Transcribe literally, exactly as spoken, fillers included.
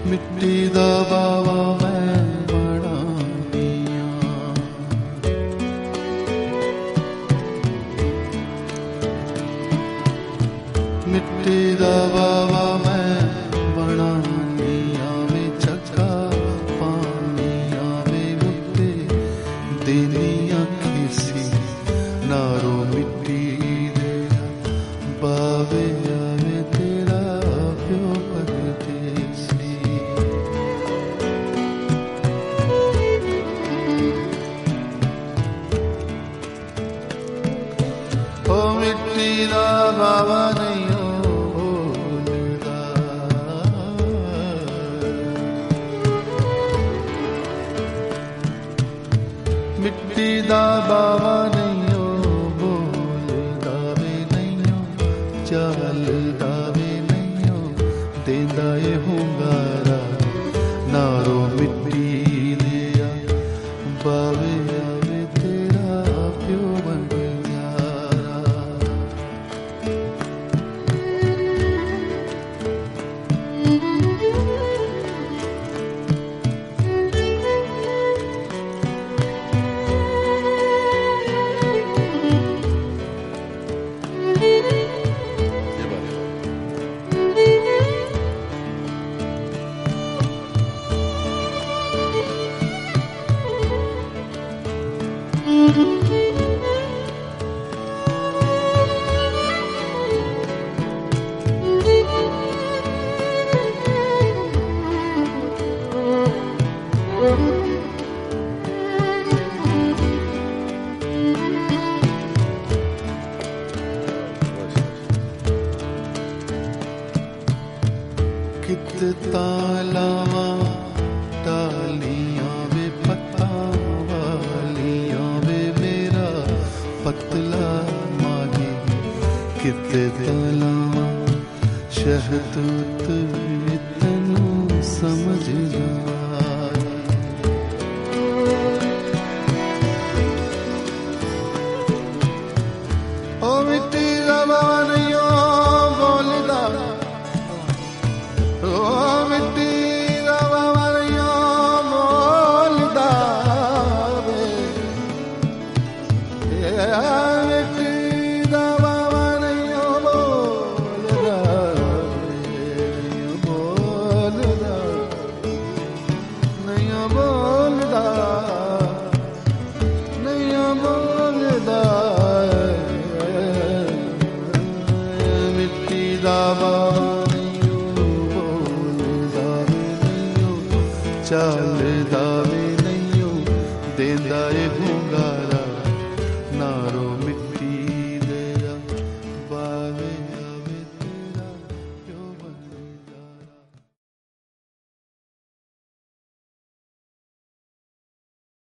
ਮਿੱਟੀ ਦਾ ਬਾਵਾ ਮੈਂ ਬਣਾਉਂਦੀਆਂ, ਮਿੱਟੀ ਦਾ ਬਾਵਾ ਮੈਂ ਬਣਾਉਂਦੀਆਂ ਵੇ ਚੱਕਾ ਪਾਉਂਦੀਆਂ ਵੇ ਉੱਤੇ ਦੇਨੀਆਂ ਖੇਸੀ ਨਾਰੋ ਮਿੱਟੀ ਦੇ ਬਾਵੇ ਆਵੇ ਤੇਰਾ ਪਿਓ ਪਰਦੇਸੀ। ਓ ਮਿੱਟੀ ਦਾ ਬਾਵਾ ਨਹੀਂ ਓ ਭੁੱਲਦਾ, ਮਿੱਟੀ ਦਾ ਬਾਵਾ ਨਹੀਂ ਓ ਬੋਲਦਾ ਵੇ ਨਹੀਂ ਓ ਚੱਲਦਾ ਵੇ ਨਹੀਂ ਓ ਦੇਂਦਾ ਏ ਹੁੰਗਾਰਾ ਨਾਰੋ ਮਿੱਟੀ ਦਿਆ ਬਾਵੇ ਆਵੇ ਤੇਰਾ ਪਿਓ ਬਣ ਯਾਰਾ। ਕਿਤ ਤਾਲਾਵਾਂ ਟਾਲੀਆਂ ਵੇ ਪੱਤਾਂ ਵਾਲੀਆਂ ਵੇ ਮੇਰਾ ਪਤਲਾ ਮਾਹੀ, ਕਿਤ ਤਾਲਾਵਾਂ ਸ਼ਹਿਤੂਤ ਤੈਨੂੰ ਸਮਝਦਾ